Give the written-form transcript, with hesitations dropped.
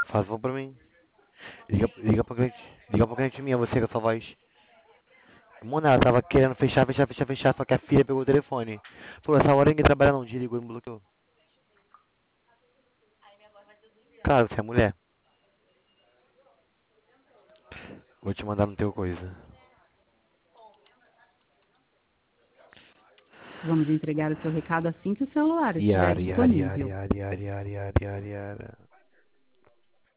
Faz favor pra mim. Liga pra cliente. Liga pra cliente minha, você com a sua voz. Mona, ela tava querendo fechar, só que a filha pegou o telefone. Falou, essa hora ninguém trabalha não, desligou e me bloqueou. Claro, você é mulher. Vou te mandar no teu coisa. Vamos entregar o seu recado assim que o celular estiver Yara, yara, yara, disponível. yara, yara, yara, yara, yara, yara.